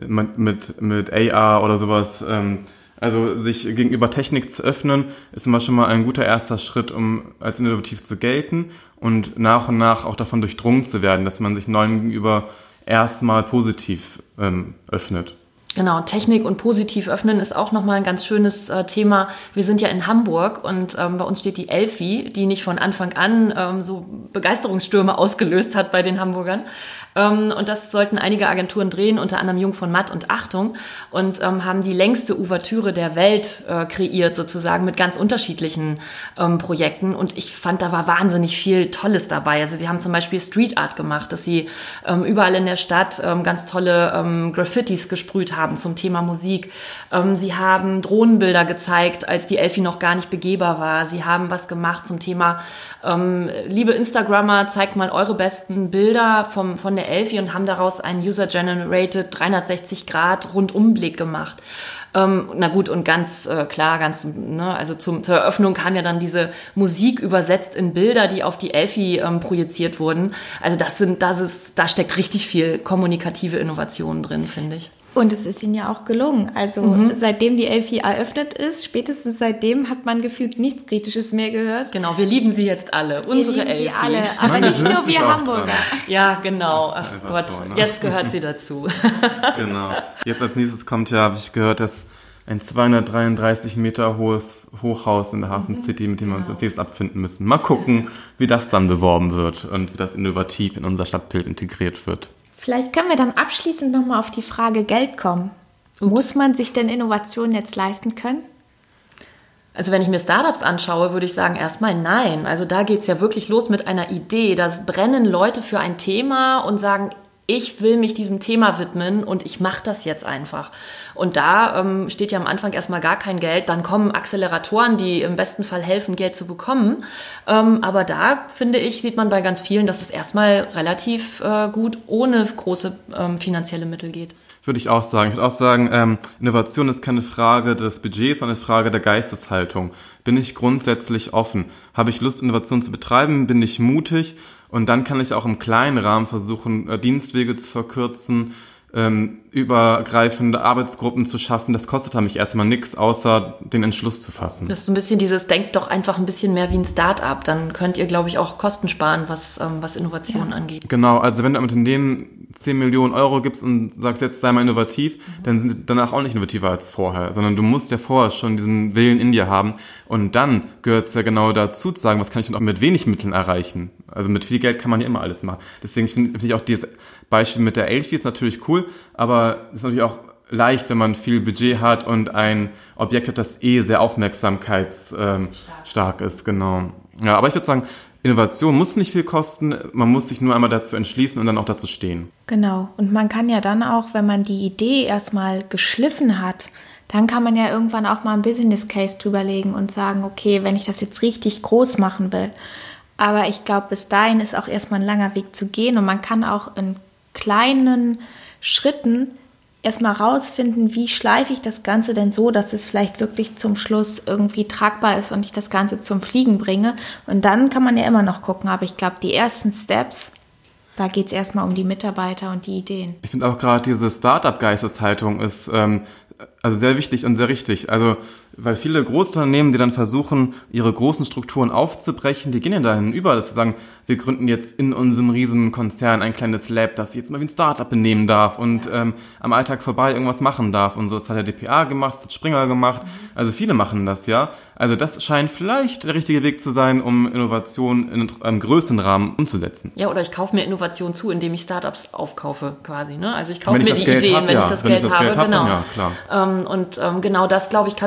mit, mit A R oder sowas. Also sich gegenüber Technik zu öffnen, ist immer schon mal ein guter erster Schritt, um als innovativ zu gelten und nach und nach auch davon durchdrungen zu werden, dass man sich neuem gegenüber erstmal positiv ähm, öffnet. Genau, Technik und positiv öffnen ist auch nochmal ein ganz schönes äh, Thema. Wir sind ja in Hamburg und ähm, bei uns steht die Elfi, die nicht von Anfang an ähm, so Begeisterungsstürme ausgelöst hat bei den Hamburgern. Ähm, und das sollten einige Agenturen drehen, unter anderem Jung von Matt und Achtung, und ähm, haben die längste Ouvertüre der Welt äh, kreiert, sozusagen mit ganz unterschiedlichen ähm, Projekten. Und ich fand, da war wahnsinnig viel Tolles dabei. Also sie haben zum Beispiel Street Art gemacht, dass sie ähm, überall in der Stadt ähm, ganz tolle ähm, Graffitis gesprüht haben zum Thema Musik. Ähm, sie haben Drohnenbilder gezeigt, als die Elfi noch gar nicht begehbar war. Sie haben was gemacht zum Thema ähm, liebe Instagrammer, zeigt mal eure besten Bilder vom, von der Elfi und haben daraus einen User-Generated dreihundertsechzig Grad Rundumblick gemacht. Ähm, na gut, und ganz äh, klar, ganz, ne, also zum, zur Eröffnung kam ja dann diese Musik übersetzt in Bilder, die auf die Elfi ähm, projiziert wurden. Also das sind, das ist, da steckt richtig viel kommunikative Innovation drin, finde ich. Und es ist ihnen ja auch gelungen. Also mhm. seitdem die Elfi eröffnet ist, spätestens seitdem hat man gefühlt nichts Kritisches mehr gehört. Genau, wir lieben sie jetzt alle, unsere wir lieben Elfi. Sie alle, aber man nicht nur wir Hamburger. Dran. Ja, genau. Ach Gott, so, ne? Jetzt gehört sie dazu. Genau. Jetzt als nächstes kommt ja, habe ich gehört, dass ein zweihundertdreiunddreißig Meter hohes Hochhaus in der Hafen City, mit dem wir uns als nächstes abfinden müssen. Mal gucken, wie das dann beworben wird und wie das innovativ in unser Stadtbild integriert wird. Vielleicht können wir dann abschließend nochmal auf die Frage Geld kommen. Ups. Muss man sich denn Innovationen jetzt leisten können? Also wenn ich mir Startups anschaue, würde ich sagen, erstmal nein. Also da geht es ja wirklich los mit einer Idee. Da brennen Leute für ein Thema und sagen, ich will mich diesem Thema widmen und ich mache das jetzt einfach. Und da ähm, steht ja am Anfang erstmal gar kein Geld. Dann kommen Acceleratoren, die im besten Fall helfen, Geld zu bekommen. Ähm, aber da, finde ich, sieht man bei ganz vielen, dass es erstmal relativ äh, gut ohne große ähm, finanzielle Mittel geht. Würde ich auch sagen. Ich würde auch sagen, ähm, Innovation ist keine Frage des Budgets, sondern eine Frage der Geisteshaltung. Bin ich grundsätzlich offen? Habe ich Lust, Innovation zu betreiben? Bin ich mutig? Und dann kann ich auch im kleinen Rahmen versuchen, äh, Dienstwege zu verkürzen, ähm, übergreifende Arbeitsgruppen zu schaffen. Das kostet mich erstmal nichts, außer den Entschluss zu fassen. Das ist so ein bisschen dieses, denkt doch einfach ein bisschen mehr wie ein Start-up. Dann könnt ihr, glaube ich, auch Kosten sparen, was, ähm, was Innovation ja. angeht. Genau, also wenn du mit denen zehn Millionen Euro gibst und sagst, jetzt sei mal innovativ, mhm. dann sind sie danach auch nicht innovativer als vorher, sondern du musst ja vorher schon diesen Willen in dir haben. Und dann gehört es ja genau dazu zu sagen, was kann ich denn auch mit wenig Mitteln erreichen? Also mit viel Geld kann man ja immer alles machen. Deswegen finde find ich auch dieses Beispiel mit der Elfi ist natürlich cool, aber es ist natürlich auch leicht, wenn man viel Budget hat und ein Objekt hat, das eh sehr aufmerksamkeitsstark ähm, ist. Genau. Ja, aber ich würde sagen, Innovation muss nicht viel kosten, man muss sich nur einmal dazu entschließen und dann auch dazu stehen. Genau, und man kann ja dann auch, wenn man die Idee erstmal geschliffen hat, dann kann man ja irgendwann auch mal ein Business Case drüberlegen und sagen, okay, wenn ich das jetzt richtig groß machen will. Aber ich glaube, bis dahin ist auch erstmal ein langer Weg zu gehen und man kann auch in kleinen Schritten erstmal rausfinden, wie schleife ich das Ganze denn so, dass es vielleicht wirklich zum Schluss irgendwie tragbar ist und ich das Ganze zum Fliegen bringe. Und dann kann man ja immer noch gucken, aber ich glaube, die ersten Steps, da geht es erstmal um die Mitarbeiter und die Ideen. Ich finde auch gerade diese Startup-Geisteshaltung ist ähm, also sehr wichtig und sehr richtig. Also weil viele Großunternehmen, die dann versuchen, ihre großen Strukturen aufzubrechen, die gehen ja dahin über, dass sie sagen, wir gründen jetzt in unserem riesen Konzern ein kleines Lab, das sich jetzt mal wie ein Startup benehmen darf und ähm, am Alltag vorbei irgendwas machen darf. Und so, das hat der D P A gemacht, das hat Springer gemacht. Also viele machen das, ja. Also das scheint vielleicht der richtige Weg zu sein, um Innovation in einem größeren Rahmen umzusetzen. Ja, oder ich kaufe mir Innovation zu, indem ich Startups aufkaufe quasi. Ne? Also ich kaufe mir ich die Ideen, hab, wenn ja. ich das wenn Geld ich das habe. Geld hab, genau. Ja, klar. Ähm, und ähm, genau das, glaube ich, kannst du tatsächlich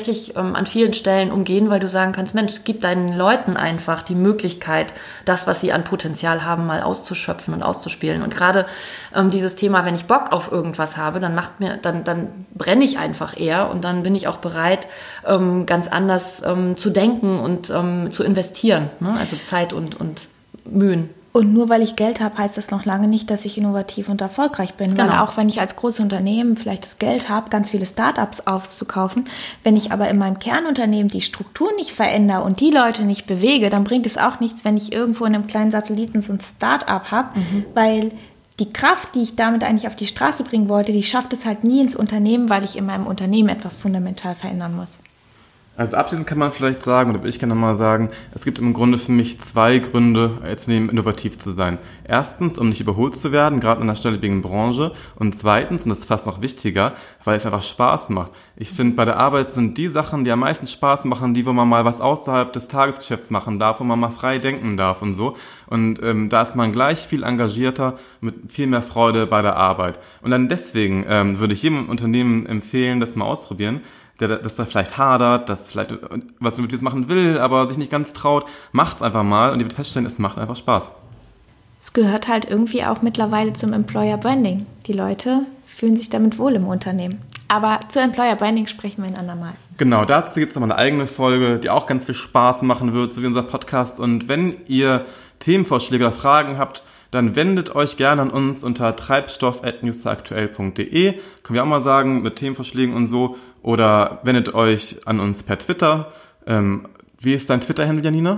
tatsächlich ähm, an vielen Stellen umgehen, weil du sagen kannst, Mensch, gib deinen Leuten einfach die Möglichkeit, das, was sie an Potenzial haben, mal auszuschöpfen und auszuspielen. Und gerade ähm, dieses Thema, wenn ich Bock auf irgendwas habe, dann macht mir, dann, dann brenne ich einfach eher und dann bin ich auch bereit, ähm, ganz anders ähm, zu denken und ähm, zu investieren, ne? Also Zeit und, und Mühen. Und nur weil ich Geld habe, heißt das noch lange nicht, dass ich innovativ und erfolgreich bin. Genau. Weil auch wenn ich als großes Unternehmen vielleicht das Geld habe, ganz viele Startups aufzukaufen, wenn ich aber in meinem Kernunternehmen die Struktur nicht verändere und die Leute nicht bewege, dann bringt es auch nichts, wenn ich irgendwo in einem kleinen Satelliten so ein Startup habe, mhm. weil die Kraft, die ich damit eigentlich auf die Straße bringen wollte, die schafft es halt nie ins Unternehmen, weil ich in meinem Unternehmen etwas fundamental verändern muss. Also abschließend kann man vielleicht sagen, oder ich kann nochmal sagen, es gibt im Grunde für mich zwei Gründe, jetzt neben innovativ zu sein. Erstens, um nicht überholt zu werden, gerade in einer schnelllebigen Branche. Und zweitens, und das ist fast noch wichtiger, weil es einfach Spaß macht. Ich finde, bei der Arbeit sind die Sachen, die am meisten Spaß machen, die, wo man mal was außerhalb des Tagesgeschäfts machen darf, wo man mal frei denken darf und so. Und ähm, da ist man gleich viel engagierter, mit viel mehr Freude bei der Arbeit. Und dann deswegen ähm, würde ich jedem Unternehmen empfehlen, das mal ausprobieren, der, dass er vielleicht hadert, dass vielleicht was er mit dir machen will, aber sich nicht ganz traut, macht's einfach mal und ihr werdet feststellen, es macht einfach Spaß. Es gehört halt irgendwie auch mittlerweile zum Employer Branding. Die Leute fühlen sich damit wohl im Unternehmen. Aber zu Employer Branding sprechen wir ein andermal. Genau, dazu gibt es nochmal eine eigene Folge, die auch ganz viel Spaß machen wird, so wie unser Podcast. Und wenn ihr Themenvorschläge oder Fragen habt, dann wendet euch gerne an uns unter treibstoff at newsaktuell punkt de. Können wir auch mal sagen, mit Themenvorschlägen und so. Oder wendet euch an uns per Twitter. Ähm, wie ist dein Twitter-Handle, Janina?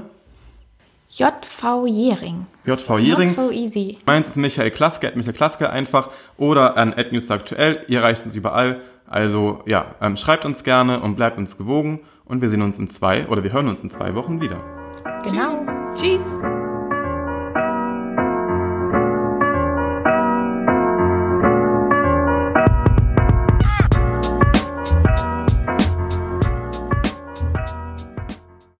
J V Jering. J V Jering. Not so easy. Meins ist Michael Klafke, at Michael Klafke einfach. Oder an at newsaktuell. Ihr erreicht uns überall. Also ja, ähm, schreibt uns gerne und bleibt uns gewogen. Und wir sehen uns in zwei, oder wir hören uns in zwei Wochen wieder. Genau. Tschüss. Tschüss.